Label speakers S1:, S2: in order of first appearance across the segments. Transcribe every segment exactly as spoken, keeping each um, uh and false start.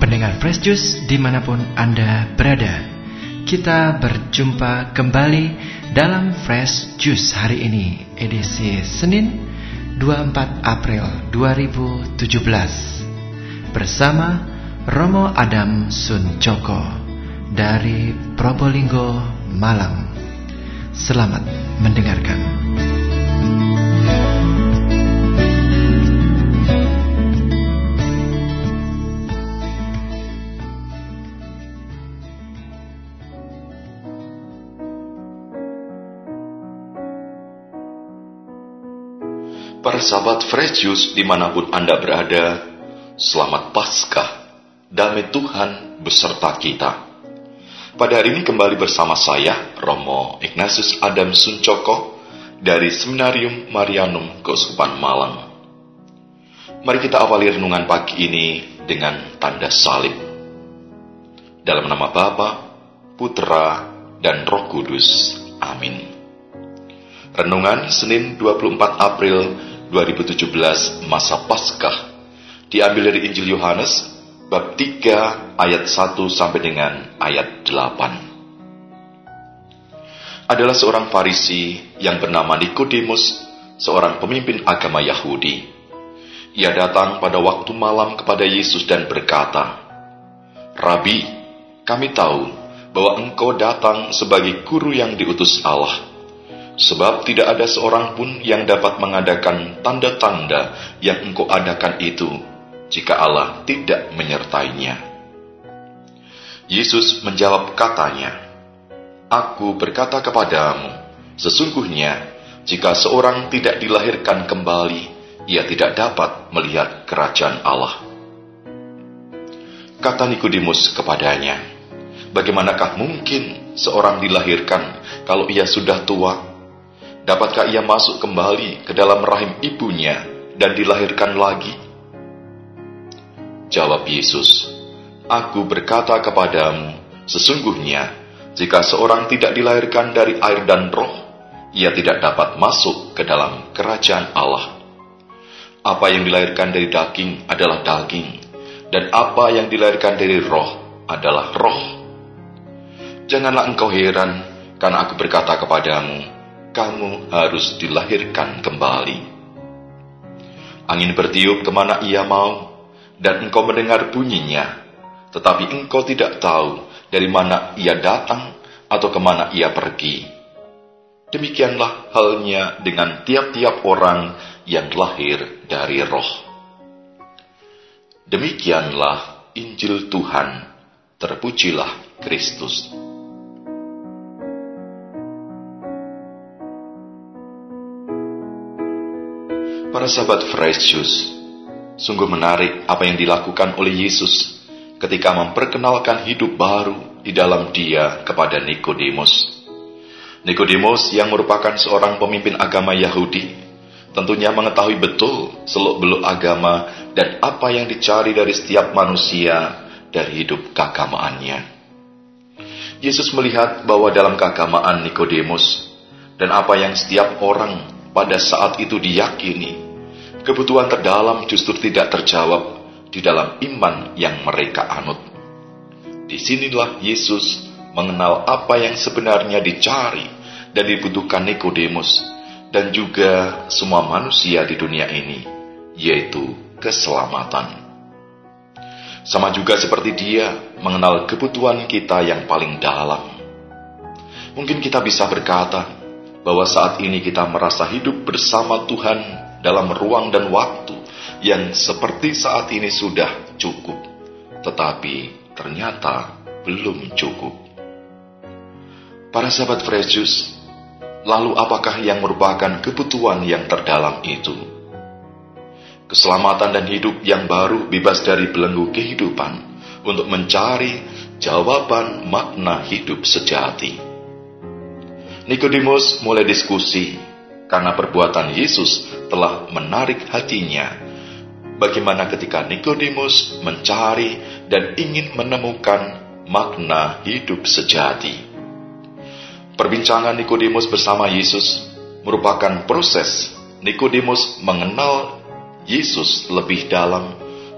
S1: pendengar Fresh Juice dimanapun Anda berada. Kita berjumpa kembali dalam Fresh Juice hari ini, edisi Senin dua puluh empat April dua ribu tujuh belas, bersama Romo Adam Suncoko dari Probolinggo, Malang. Selamat mendengarkan.
S2: Para sahabat Fresh Juice dimanapun Anda berada, selamat Paskah, damai Tuhan beserta kita. Pada hari ini kembali bersama saya, Romo Ignatius Adam Suncoko, dari Seminarium Marianum Keuskupan Malang. Mari kita awali renungan pagi ini dengan tanda salib. Dalam nama Bapa, Putra, dan Roh Kudus. Amin. Renungan Senin dua puluh empat April dua ribu tujuh belas, masa Paskah, diambil dari Injil Yohanes bab tiga ayat satu sampai dengan ayat delapan. Adalah seorang Farisi yang bernama Nikodemus, seorang pemimpin agama Yahudi. Ia datang pada waktu malam kepada Yesus dan berkata, "Rabi, kami tahu bahwa engkau datang sebagai guru yang diutus Allah. Sebab tidak ada seorang pun yang dapat mengadakan tanda-tanda yang engkau adakan itu, jika Allah tidak menyertainya." Yesus menjawab katanya, "Aku berkata kepadamu, sesungguhnya jika seorang tidak dilahirkan kembali, ia tidak dapat melihat kerajaan Allah." Kata Nikodemus kepadanya, "Bagaimanakah mungkin seorang dilahirkan kalau ia sudah tua? Dapatkah ia masuk kembali ke dalam rahim ibunya dan dilahirkan lagi?" Jawab Yesus, "Aku berkata kepadamu, sesungguhnya jika seorang tidak dilahirkan dari air dan roh, ia tidak dapat masuk ke dalam kerajaan Allah. Apa yang dilahirkan dari daging adalah daging, dan apa yang dilahirkan dari roh adalah roh. Janganlah engkau heran, karena aku berkata kepadamu, kamu harus dilahirkan kembali. Angin bertiup kemana ia mau, dan engkau mendengar bunyinya, tetapi engkau tidak tahu dari mana ia datang atau kemana ia pergi. Demikianlah halnya dengan tiap-tiap orang yang lahir dari roh." Demikianlah Injil Tuhan. Terpujilah Kristus. Para sahabat Fresh Juice, sungguh menarik apa yang dilakukan oleh Yesus ketika memperkenalkan hidup baru di dalam Dia kepada Nikodemus. Nikodemus yang merupakan seorang pemimpin agama Yahudi, tentunya mengetahui betul seluk-beluk agama dan apa yang dicari dari setiap manusia dari hidup keagamaannya. Yesus melihat bahwa dalam keagamaan Nikodemus dan apa yang setiap orang pada saat itu diyakini, kebutuhan terdalam justru tidak terjawab di dalam iman yang mereka anut. Disinilah Yesus mengenal apa yang sebenarnya dicari dan dibutuhkan Nikodemus dan juga semua manusia di dunia ini, yaitu keselamatan. Sama juga seperti Dia mengenal kebutuhan kita yang paling dalam. Mungkin kita bisa berkata bahwa saat ini kita merasa hidup bersama Tuhan dalam ruang dan waktu yang seperti saat ini sudah cukup, tetapi ternyata belum cukup. Para sahabat Fresh Juice, lalu apakah yang merupakan kebutuhan yang terdalam itu? Keselamatan dan hidup yang baru bebas dari belenggu kehidupan untuk mencari jawaban makna hidup sejati. Nikodemus mulai diskusi karena perbuatan Yesus telah menarik hatinya. Bagaimana ketika Nikodemus mencari dan ingin menemukan makna hidup sejati? Perbincangan Nikodemus bersama Yesus merupakan proses Nikodemus mengenal Yesus lebih dalam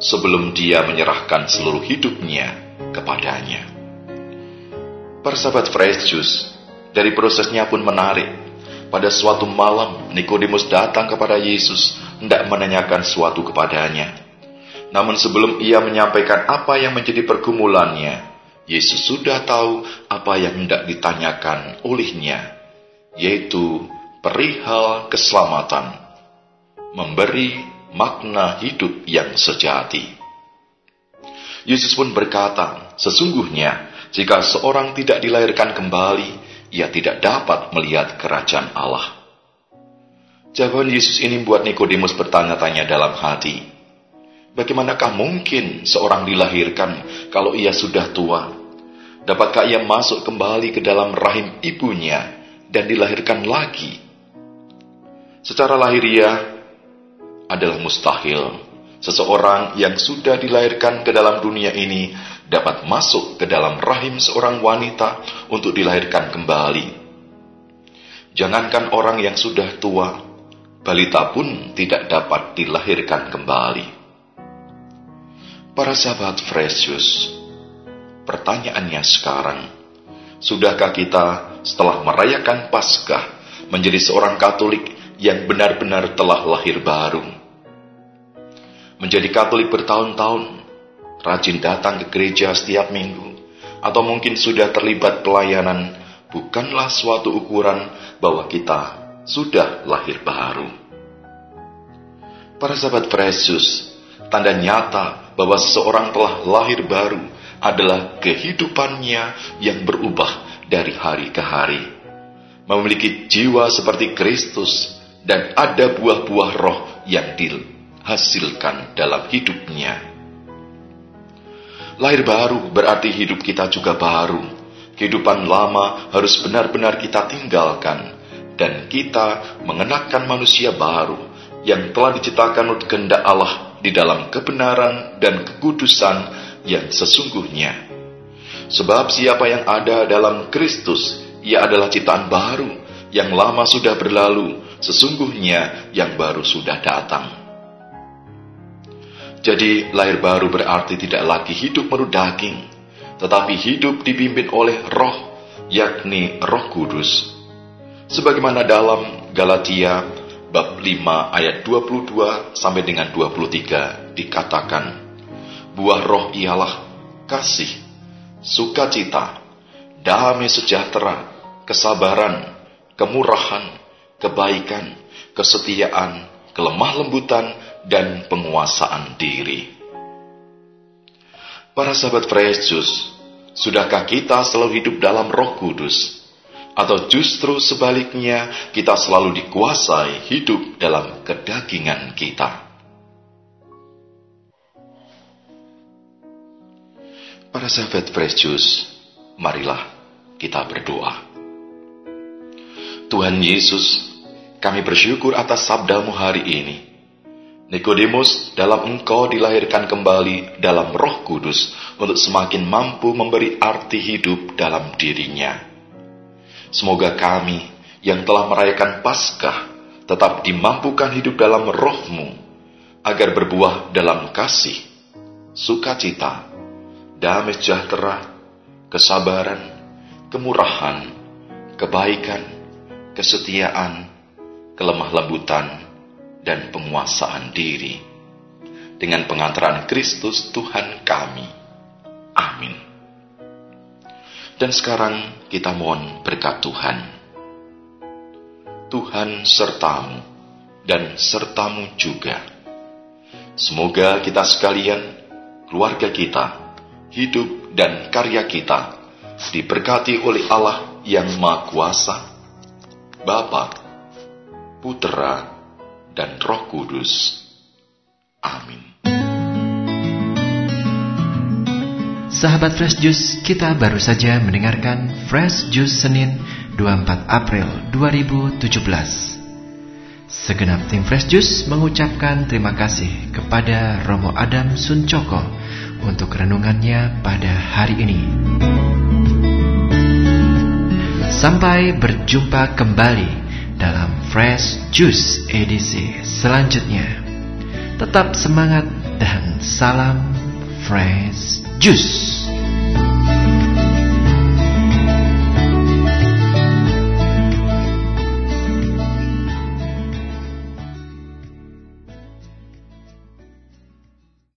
S2: sebelum dia menyerahkan seluruh hidupnya kepadanya. Para sahabat Fresh Juice, dari prosesnya pun menarik. Pada suatu malam, Nikodemus datang kepada Yesus, hendak menanyakan sesuatu kepadanya. Namun sebelum ia menyampaikan apa yang menjadi pergumulannya, Yesus sudah tahu apa yang hendak ditanyakan olehnya, yaitu perihal keselamatan, memberi makna hidup yang sejati. Yesus pun berkata, sesungguhnya jika seorang tidak dilahirkan kembali, ia tidak dapat melihat kerajaan Allah. Jawaban Yesus ini membuat Nikodemus bertanya-tanya dalam hati. Bagaimanakah mungkin seorang dilahirkan kalau ia sudah tua? Dapatkah ia masuk kembali ke dalam rahim ibunya dan dilahirkan lagi? Secara lahiriah adalah mustahil seseorang yang sudah dilahirkan ke dalam dunia ini dapat masuk ke dalam rahim seorang wanita untuk dilahirkan kembali. Jangankan orang yang sudah tua, balita pun tidak dapat dilahirkan kembali. Para sahabat Fresh Juice, pertanyaannya sekarang, sudahkah kita setelah merayakan Paskah menjadi seorang Katolik yang benar-benar telah lahir baru? Menjadi Katolik bertahun-tahun, rajin datang ke gereja setiap minggu, atau mungkin sudah terlibat pelayanan, bukanlah suatu ukuran bahwa kita sudah lahir baru. Para sahabat Fresh Juice, tanda nyata bahwa seseorang telah lahir baru adalah kehidupannya yang berubah dari hari ke hari, memiliki jiwa seperti Kristus, dan ada buah-buah roh yang dihasilkan dalam hidupnya. Lahir baru berarti hidup kita juga baru. Kehidupan lama harus benar-benar kita tinggalkan, dan kita mengenakan manusia baru yang telah diciptakan untuk kehendak Allah di dalam kebenaran dan kekudusan yang sesungguhnya. Sebab siapa yang ada dalam Kristus, ia adalah ciptaan baru, yang lama sudah berlalu, sesungguhnya yang baru sudah datang. Jadi lahir baru berarti tidak lagi hidup menurut daging, tetapi hidup dipimpin oleh roh, yakni Roh Kudus. Sebagaimana dalam Galatia bab lima ayat dua puluh dua sampai dengan dua puluh tiga dikatakan, buah roh ialah kasih, sukacita, damai sejahtera, kesabaran, kemurahan, kebaikan, kesetiaan, kelemah lembutan, dan penguasaan diri. Para sahabat Fresh Juice, sudahkah kita selalu hidup dalam Roh Kudus? Atau justru sebaliknya, kita selalu dikuasai hidup dalam kedagingan kita? Para sahabat Fresh Juice, marilah kita berdoa. Tuhan Yesus, kami bersyukur atas sabda-Mu hari ini. Nikodemus, dalam Engkau dilahirkan kembali dalam Roh Kudus untuk semakin mampu memberi arti hidup dalam dirinya. Semoga kami yang telah merayakan Paskah tetap dimampukan hidup dalam Roh-Mu, agar berbuah dalam kasih, sukacita, damai sejahtera, kesabaran, kemurahan, kebaikan, kesetiaan, kelemah lembutan, dan penguasaan diri, dengan pengantaran Kristus Tuhan kami. Amin. Dan sekarang kita mohon berkat Tuhan. Tuhan sertamu dan sertamu juga. Semoga kita sekalian, keluarga kita, hidup dan karya kita diberkati oleh Allah yang Maha Kuasa, Bapa, Putera, dan Roh Kudus. Amin.
S1: Sahabat Fresh Juice, kita baru saja mendengarkan Fresh Juice Senin dua puluh empat April dua ribu tujuh belas. Segenap tim Fresh Juice mengucapkan terima kasih kepada Romo Adam Suncoko untuk renungannya pada hari ini. Sampai berjumpa kembali dalam Fresh Juice edisi selanjutnya. Tetap semangat dan salam Fresh Juice.